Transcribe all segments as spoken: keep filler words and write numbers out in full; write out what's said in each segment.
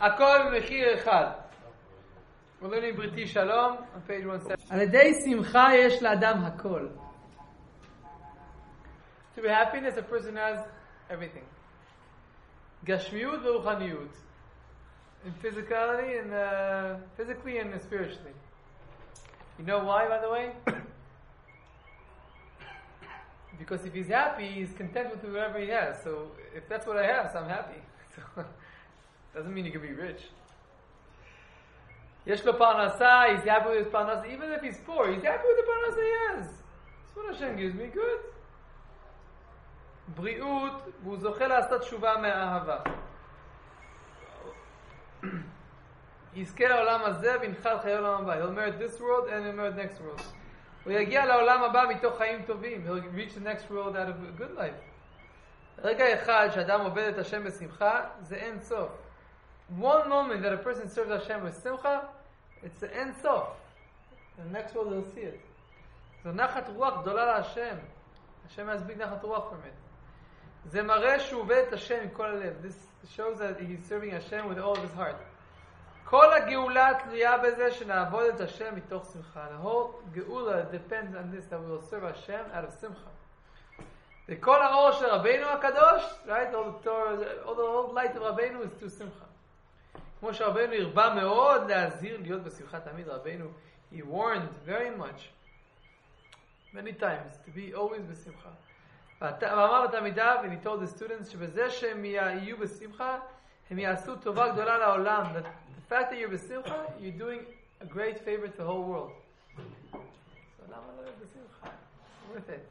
הכל במחיר אחד. We're learning בריתי שלום, on page one seventy. על ידי שמחה יש לאדם הכל. To be happiness, a person has everything. גשמיות ורוחניות. In physicality and uh, physically and spiritually. You know why, by the way? Because if he's happy, he's content with whatever he has. So if that's what I have, so I'm happy. So doesn't mean he can be rich. יש לו פרנסה, he's happy with his פרנסה. Even if he's poor, he's happy with the פרנסה he has. That's what Hashem gives me, good. בריאות, והוא זוכה לעשות תשובה מהאהבה. יזכה לעולם הזה וינחל חיי העולם הבא. He'll merit this world and he'll merit next world. הוא יגיע לעולם הבא מתוך חיים טובים. He'll reach the next world out of a good life. רגע אחד שאדם עובד את השם בשמחה, זה אין סוף. One moment that a person serves Hashem with simcha, it's the end sof. In the next world he'll see it. So נחת רוח גדולה להשם. Hashem has big נחת רוח from it. זה מראה שהוא עובד את השם עם כל הלב. This shows that he's serving Hashem with all of his heart. כל הגאולה תלויה בזה שנעבוד את השם מתוך שמחה. The whole גאולה depends on this, that we will serve Hashem out of simcha. וכל האור של רבינו הקדוש, right? All the Torah, all the whole light of רבינו is through simcha. כמו שרבינו הרבה מאוד להזהיר להיות בשמחה תמיד. רבינו, he warned very much, many times, to be always בשמחה. ואמר לתלמידיו, and he told the students, שבזה שהם יהיו בשמחה, הם יעשו טובה גדולה לעולם. That the fact that you're בשמחה, you're doing a great favor to the whole world. So למה לא להיות בשמחה? Worth it.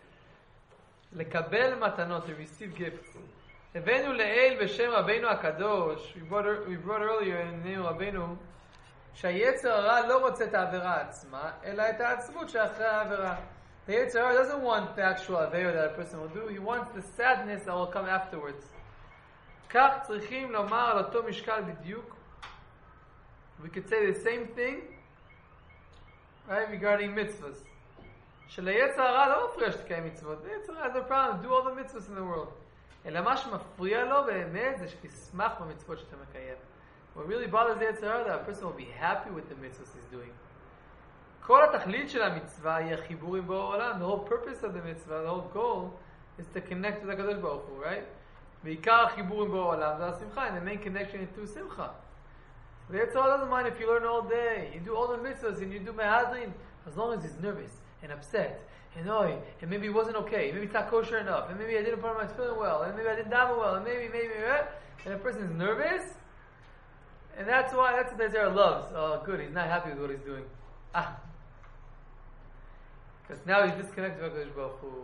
לקבל מתנות, to receive gifts. הבאנו לאל בשם רבינו הקדוש, we brought, we brought earlier in name רבינו, שהיצר הרע לא רוצה את העבירה עצמה, אלא את העצבות שאחרי העבירה. The יצר הרע doesn't want the actual עבירה that a person will do, he wants the sadness that will come afterwards. כך צריכים לומר על אותו משקל בדיוק. We could say the same thing, right, regarding mitzvahs. שליצר הרע לא מפריע שתקיים מצוות, the יצר הרע has no problem, do all the mitzvahs in the world. אלא מה שמפריע לו באמת זה שתשמח במצוות שאתה מקיים. What really bothers the יצר הרע, that a person will be happy with the mitzvahs he's doing. כל התכלית של המצווה היא החיבור עם בורא עולם. The whole purpose of the mitzvah, the whole goal, is to connect with הקדוש ברוך הוא, right? ועיקר החיבור עם בורא עולם זה השמחה, and the main connection is through שמחה. The יצר הרע doesn't mind if you learn all day, you do all the mitzvahs, and you do mehadrin, as long as he's nervous and upset. And oh, and maybe it wasn't okay, maybe it's not kosher enough, and maybe I didn't put my tefillin well, and maybe I didn't daven well, and maybe, maybe, right? And the person is nervous, and that's why, that's what the Zera loves. Oh, good, he's not happy with what he's doing. Ah. Because now he's disconnected from HaKadosh Baruch Hu.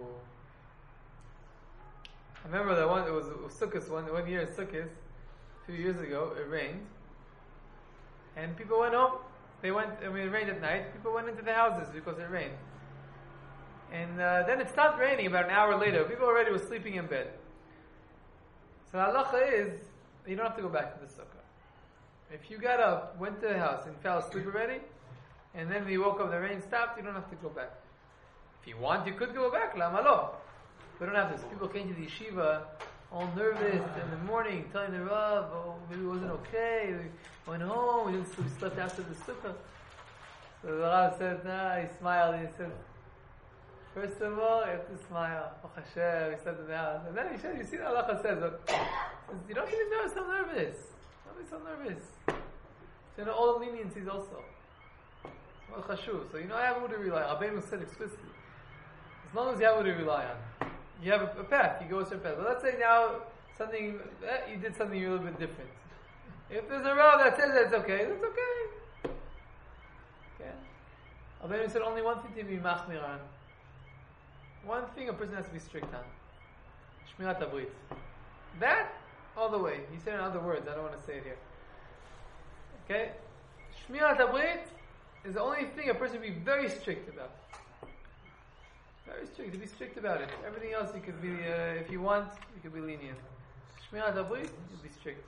I remember that one, it was, it was Sukkot, one, one year in Sukkot, a few years ago, it rained, and people went home. They went, I mean, it rained at night, people went into the houses because it rained. And uh, then it stopped raining about an hour later. People already were sleeping in bed. So the halacha is, you don't have to go back to the sukkah. If you got up, went to the house, and fell asleep already, and then you woke up, the rain stopped, you don't have to go back. If you want, you could go back. Lama lo. We don't have this. People came to the yeshiva, all nervous in the morning, telling the Rav, oh, maybe it wasn't okay. We went home, we, didn't, we slept after the sukkah. So the Rav said, nah, he smiled, and he said, first of all, you have to smile. Oh Hashem, he said it now. And then he said, you see what Allah says, but you don't even know, so nervous. Don't be so nervous. So you know, all leniencies also. Well, chashuv. So you know, I have who to rely on. Rabbeinu said explicitly. As long as you have who to rely on. You have a, a path, you go a certain path. But let's say now, something, eh, you did something a little bit different. If there's a Rav that says that's okay, that's okay. Okay. Rabbeinu said only one thing to be machmir on. One thing a person has to be strict on. Shmirat Abrit. That, all the way. He said in other words, I don't want to say it here. Okay? Shmirat Abrit is the only thing a person should be very strict about. Very strict, to be strict about it. Everything else you could be, uh, if you want, you could be lenient. Shmirat Abrit, you be strict.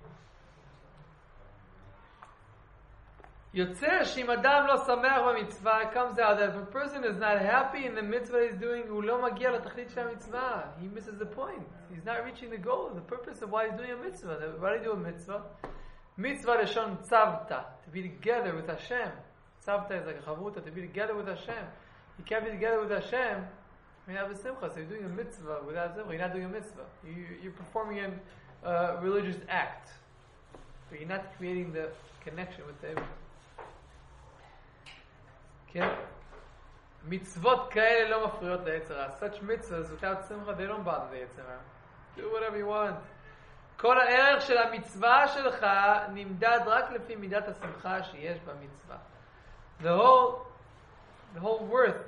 יוצא שאם אדם לא שמח במצווה, it comes out that if a person is not happy in the mitzvah he's doing, הוא לא מגיע לתכלית של המצווה. He misses the point. He's not reaching the goal, the purpose of why he's doing a mitzvah. Why do you do a mitzvah? Mitzvah Leshon Tzavta, to be together with Hashem. Tzavta is like a chavuta, to be together with Hashem. You can't be together with Hashem when you have a simcha. So you're doing a mitzvah without simcha. You're not doing a mitzvah. You, you're performing a uh, religious act, but you're not creating the connection with the Eibon. Okay? Mitzvot kaele lo mafriot le'etzer hara. Such mitzvahs without simcha, they don't bother the yetzer hara. Do whatever you want. כל הערך של המצווה שלך נמדד רק לפי מידת השמחה שיש במצווה. The whole, the whole worth,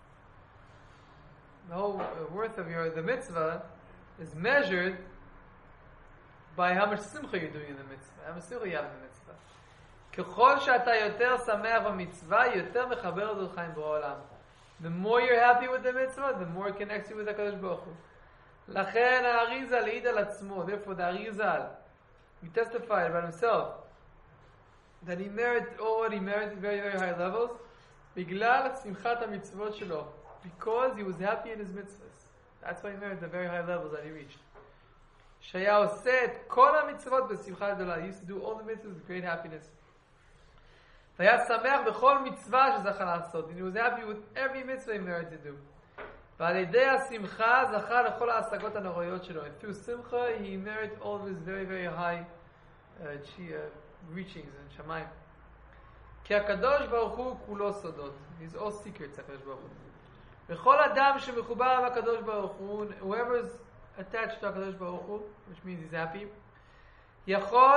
the whole worth of your the mitzvah is measured by how much simcha you're doing in the mitzvah, how much simcha you have in the mitzvah. ככל שאתה יותר שמח במצווה, יותר מחבר אותך עם בורא עולם. The more you're happy with the mitzvah, the more it connects you with הקדוש ברוך הוא. לכן האריז"ל העיד על עצמו, therefore the Arizal, he testified about himself that he merited already merited very very high levels בגלל שמחת המצוות שלו, because he was happy in his mitzvahs. That's why he merited the very high levels that he reached. שהיה עושה את כל המצוות בשמחה גדולה. He used to do all the mitzvahs with great happiness. והיה שמח בכל מצווה שזכה לעשות, and he was happy with every mitzvah he merited to do. ועל ידי השמחה זכה לכל ההשגות הנוראיות שלו. And through simcha he merited all of his very very high uh, uh, reachings in שמיים. כי הקדוש ברוך הוא כולו סודות. He's all secrets, הקדוש ברוך הוא. וכל אדם שמחובר עם הקדוש ברוך הוא, whoever is attached to הקדוש ברוך הוא, which means he's happy, יכול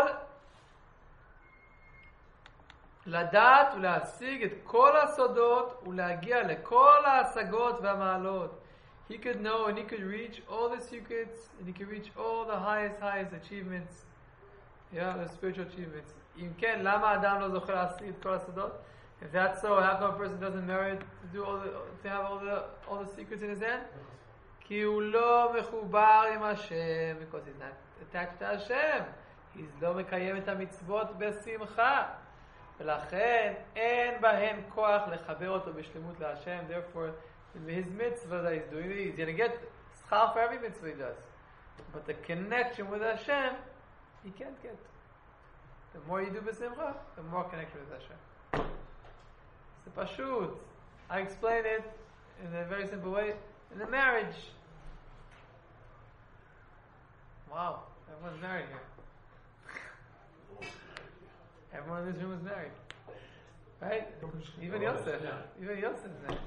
לדעת ולהשיג את כל הסודות ולהגיע לכל ההשגות והמעלות. He could know and he could reach all the secrets and he could reach all the highest, highest achievements. Yeah, the spiritual achievements. אם כן, למה האדם לא זוכה להשיג את כל הסודות? If that's so, how come a person doesn't merit to do all the, to have all the, all the secrets in his hand? כי הוא לא מחובר עם השם, because he's not attached to Hashem. He's לא מקיים את המצוות בשמחה. ולכן אין בהם כוח לחבר אותו בשלמות להשם. Therefore, his mitzvah that he's doing, he's going to get schar for every mitzvah he does. But the connection with Hashem, he can't get. The more you do b'simcha, the more connection with Hashem. It's a pashut. I explain it in a very simple way. In a marriage. Wow, everyone's married here. Everyone in this room is married. Right? Even Yosef. Even Yosef is married.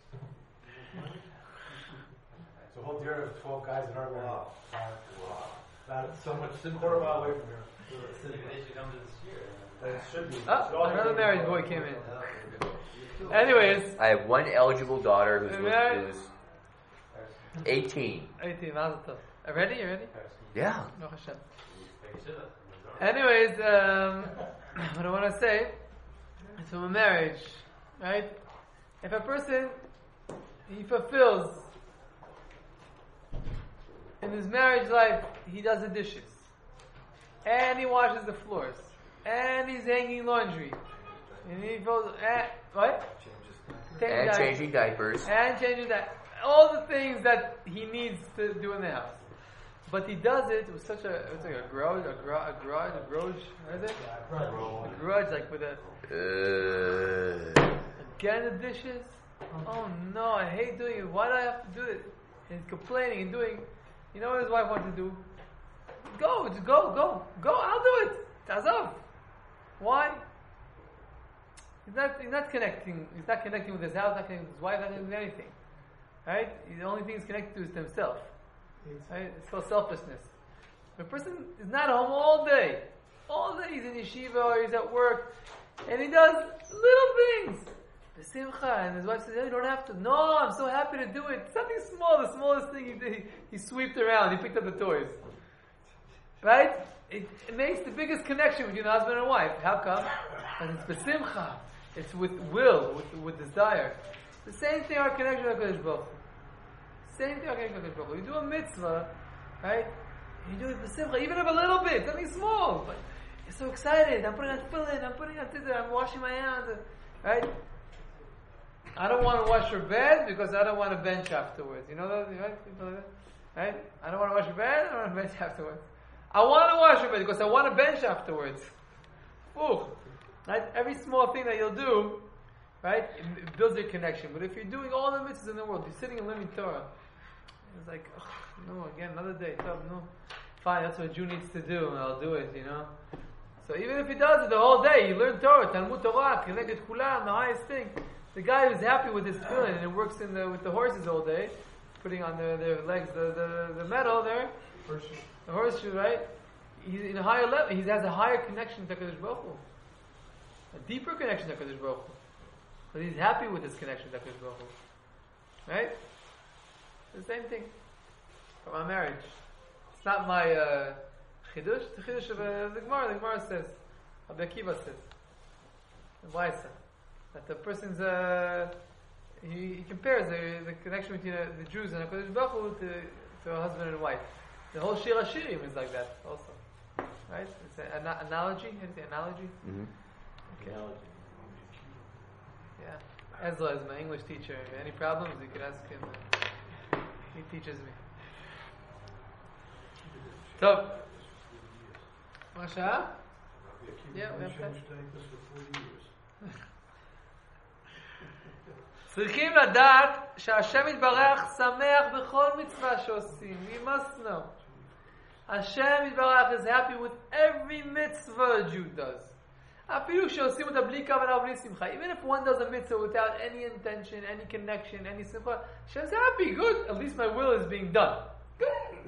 So hold dear of twelve guys in our wow. Wow. That's so much quarter mile away from here. So they should come to this year. That should be. Oh, another married boy came in. Anyways. I have one eligible daughter who's, who's eighteen. eighteen, Mazel tov. Ready? You ready? Yeah. No Hashem. Anyways, um, what I want to say is from a marriage, right? If a person, he fulfills in his marriage life, he does the dishes, and he washes the floors, and he's hanging laundry, and he goes, and, what? Taking And diapers, changing diapers. and changing that, all the things that he needs to do in the house. But he does it with such a, it's like a grudge, a grudge, a grudge, a grudge, what is it? A grudge, like with a, Uh, again the dishes? Oh no, I hate doing it. Why do I have to do it? And he's complaining and doing, you know what his wife wants to do? Go, just go, go, go, I'll do it. Tazov. Why? He's not, he's not connecting, he's not connecting with his house, not connecting with his wife, not connecting with anything. Right? The only thing he's connected to is to himself. Right? It's called selfishness. The person is not home all day. All day he's in yeshiva or he's at work, and he does little things. B'simcha, and his wife says, oh, "You don't have to." No, I'm so happy to do it. Something small, the smallest thing he did. He, he swept around. He picked up the toys. Right? It, it makes the biggest connection between the husband and wife. How come? Because it's b'simcha. It's with will, with with desire. The same thing our connection with HaKadosh Baruch Hu. Same thing our connection with HaKadosh Baruch Hu. You do a mitzvah, right? You do it b'simcha, even if a little bit, something small, but you're so excited. I'm putting on tefillin, I'm putting on tefillin, I'm washing my hands, right? I don't want to wash your bed because I don't want to bench afterwards. You know that, right? People like that, right? I don't want to wash your bed. I don't want to bench afterwards. I want to wash your bed because I want to bench afterwards. Fuch. Right? Every small thing that you'll do, right, it builds your connection. But if you're doing all the mitzvahs in the world, you're sitting and learning Torah, it's like, oh, no, again, another day, tough, no. Fine, that's what a Jew needs to do, and I'll do it, you know. So even if he does it the whole day, you learn Torah, Talmud Torah, Keneged Kulam, the highest thing. The guy who's happy with his tefillin and works in the, with the horses all day, putting on their, their legs the, the, the metal there, the horseshoe, right? He's in a higher level. He has a higher connection to HaKadosh Baruch Hu, a deeper connection to HaKadosh Baruch Hu. But he's happy with his connection to HaKadosh Baruch Hu, right? The same thing from our marriage. It's not my uh, chidush. The chidush of uh, the Gemara. The Gemara says, Rabbi Akiva says, the Vaisa, that the person's uh, he, he compares the, the connection between uh, the Jews and HaKadosh Baruch Hu to, to a husband and wife. The whole Shir HaShirim is like that also. Right? It's an ana- analogy. Is it analogy? Mm-hmm. Okay. Yeah. Ezra is my English teacher. If you have any problems, you can ask him. He teaches me. So, Masha? Yeah, we have time. צריכים לדעת שהשם יתברך שמח בכל מצווה שעושים. We must know. Hashem Yitbarach is happy with every mitzvah a Jew does. אפילו שעושים אותה בלי כוונה ובלי שמחה. Even if one does a mitzvah without any intention, any connection, any simcha, Hashem's happy, good. At least my will is being done. Good.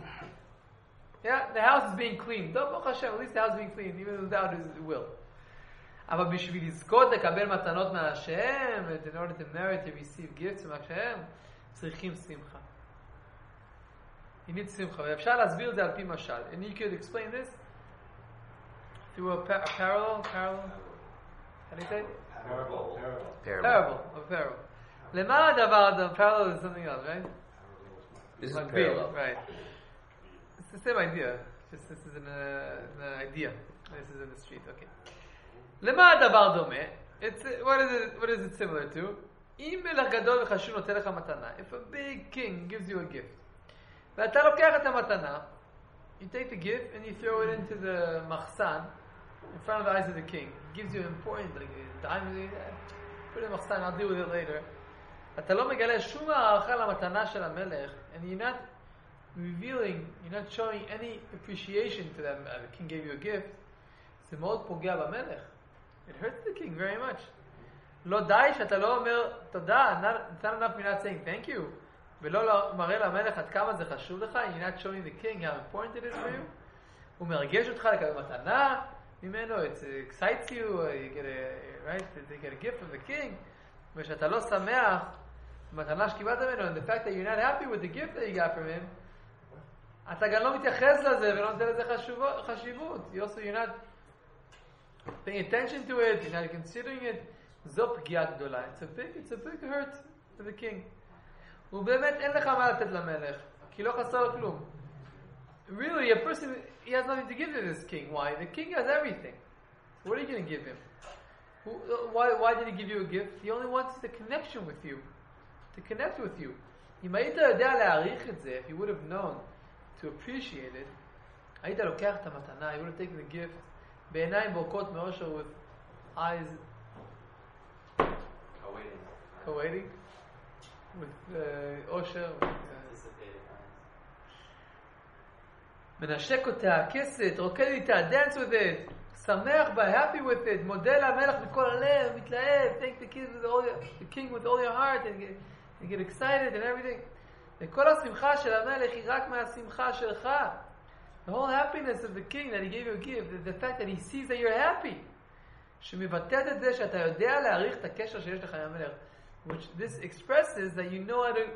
Yeah, the house is being cleaned. Baruch Hashem, at least the house is being cleaned, even without his will. אבל בשביל לזכות לקבל מתנות מהשם, in order to merit to receive gifts from Hashem, צריכים שמחה. You need simcha. ואפשר להסביר את זה על פי משל. And you could explain this through a, pa- a parallel, parallel, how do you say it? Parable. Parable. Parable, a parable. למה הדבר, the parallel is something else, right? This is Like parallel. being, right. It's the same idea. Just this is an, uh, an idea. This is in the street, okay. למה הדבר דומה? It's, what is it, what is it similar to? אם מלך גדול וחשוב נותן לך מתנה, if a big king gives you a gift, ואתה לוקח את המתנה, you take the gift and you throw it into the מחסן, in front of the eyes of the king. He gives you an important, like, diamond, put it in מחסן, I'll deal with it later. אתה לא מגלה שום הערכה למתנה של המלך, and you're not revealing, you're not showing any appreciation to that, uh, the king gave you a gift, זה מאוד פוגע במלך. It hurts the king very much. לא די שאתה לא אומר תודה, it's not enough you're not saying thank you, ולא מראה למלך עד כמה זה חשוב לך, you're not showing the king how important it is for you. הוא מרגש אותך לקבל מתנה ממנו, it excites you, you get a, right, you get a gift from the king, ושאתה לא שמח במתנה שקיבלת ממנו, and the fact that you're not happy with the gift that you got from him, אתה גם לא מתייחס לזה ולא נותן לזה חשיבות. You also, you're not paying attention to it, you're not considering it. זו פגיעה גדולה. It's a big, it's a big hurt to the king. ובאמת אין לך מה לתת למלך, כי לא חסר לו כלום. Really, a person, he has nothing to give to this king. Why? The king has everything. So what are you going to give him? Why, why did he give you a gift? He only wants the connection with you. To connect with you. אם היית יודע להעריך את זה, if you would have known to appreciate it, היית לוקח את המתנה, you would have taken the gift, בעיניים בורקות מאושר, with eyes Awaiting. awaiting, with uh, אושר, with, uh, Anticipated eyes. מנשק אותה, כסת, רוקד איתה, dance with it, שמח בה, happy with it, מודה למלך בכל הלב, מתלהב, thank the king with all your, the king with all your heart, and get, and get excited and everything. וכל השמחה של המלך היא רק מהשמחה שלך. The whole happiness of the king that he gave you a gift, the, the fact that he sees that you're happy, שמבטאת את זה שאתה יודע להעריך את הקשר שיש לך עם המלך, which this expresses that you know how to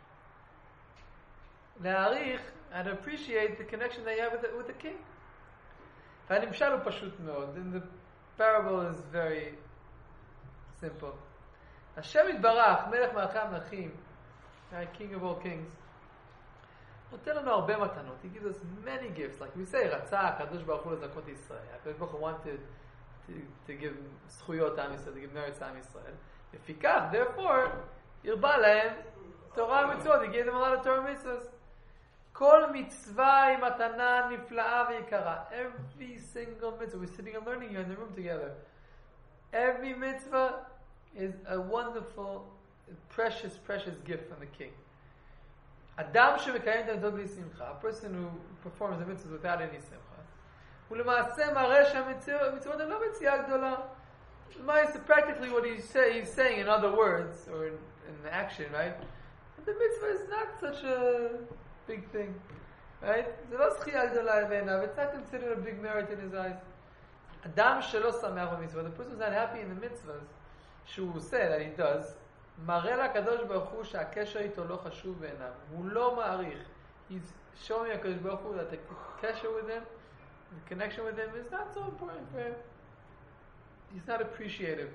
להעריך and appreciate the connection that you have with the, with the king. והנמשל הוא פשוט מאוד, and the parable is very simple. השם יתברך, מלך מלכי המלכים, king of all kings, נותן לנו הרבה מתנות. He gives us many gifts. Like we say, רצה הקדוש ברוך הוא לזכות ישראל. הקדוש ברוך הוא wanted to, to give זכויות לעם ישראל, to give merits לעם ישראל. לפיכך, therefore, הרבה להם תורה ומצוות. He gave them a lot of Torah mitzvahs. Kol mitzvah matana nifla'a v'yikara. Every single mitzvah, we're sitting and learning here in the room together. Every mitzvah is a wonderful, precious, precious gift from the King. Adam shemekayim ta'mitzvot b'li simcha, a person who performs the mitzvahs without any simcha. ולמעשה מראה שהמצוות הן לא מציאה גדולה. Practically what he's, say, he's saying in other words, or in, in action, right? The mitzvah is not such a big thing, right? זה לא זכייה גדולה בעיניו. It's not considered a big merit in his eyes. אדם שלא שמח במצווה, the person who's not happy in the mitzvahs, שהוא עושה, that he does, מראה לקדוש ברוך הוא שהקשר איתו לא חשוב בעיניו. הוא לא מעריך. He's showing הקדוש ברוך הוא that the קשר with him, the connection with him is not so important for him. He's not appreciative.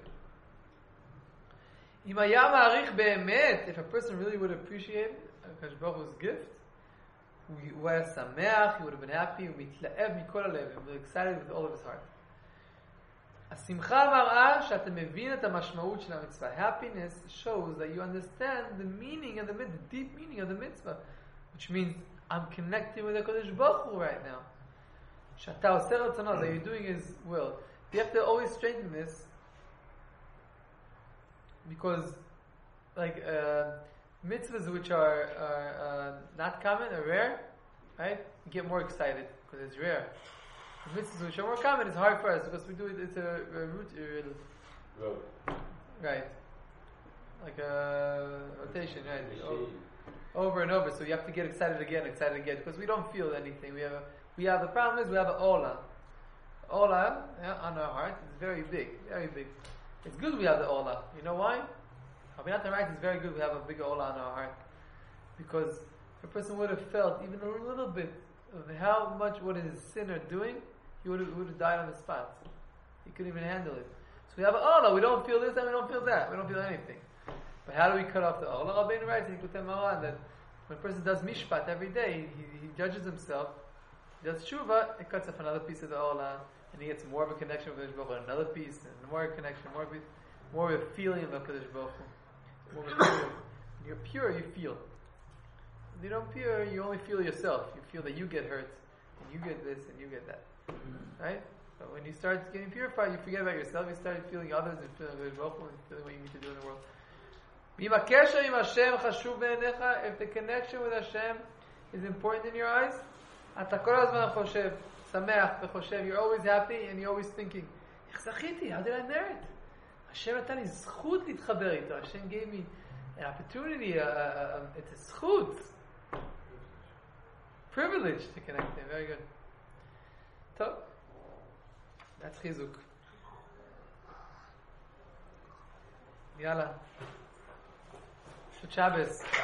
אם היה מעריך באמת, if a person really would appreciate הקדוש ברוך hu's gift, הוא היה שמח, he would have been happy, הוא מתלהב מכל הלב, he was excited with all of his heart. השמחה מראה שאתה מבין את המשמעות של המצווה. Happiness shows that you understand the meaning of the mitzvah, the deep meaning of the mitzvah, which means I'm connecting with הקדוש ברוך הוא right now. שאתה עושה רצונו, that you're doing his will. You have to always strengthen this, because like uh, mitzvahs which are, are uh, not common or rare, right? You get more excited because it's rare. The mitzvahs which are more common, it's hard for us because we do it. It's a, a root, uh, right? Like a rotation, right? Over, over and over. So you have to get excited again, excited again, because we don't feel anything. We have a, we have the problem is we have an ola. Ola, yeah, on our heart is very big, very big. It's good we have the ola. You know why? Abinat right is very good we have a big ola on our heart, because if a person would have felt even a little bit of how much what his sin are doing, he would have, would have died on the spot. He couldn't even handle it. So we have an ola. We don't feel this and we don't feel that. We don't feel anything. But how do we cut off the ola? Rabbeinu writes in Likutei Moharan that when a person does mishpat every day, he, he judges himself. He does tshuva, it cuts off another piece of the ola. And he gets more of a connection with Kadosh Baruch Hu, another piece, and more connection, more of a, more of a feeling of Kadosh Baruch Hu. More of a feeling. When you're pure, you feel. When you don't pure, you only feel yourself. You feel that you get hurt, and you get this, and you get that. Right? But when you start getting purified, you forget about yourself. You start feeling others and feeling Kadosh Baruch Hu and feeling what you need to do in the world. If the connection with Hashem is important in your eyes, אתה כל הזמן חושב, שמח וחושב, you're always happy and you're always thinking, איך זכיתי? How did I merit? השם נתן לי זכות להתחבר איתו. השם gave me an opportunity, a, a, a, it's a זכות. Privilege to connect him. Very good. טוב. That's חיזוק. יאללה. שבת שבס.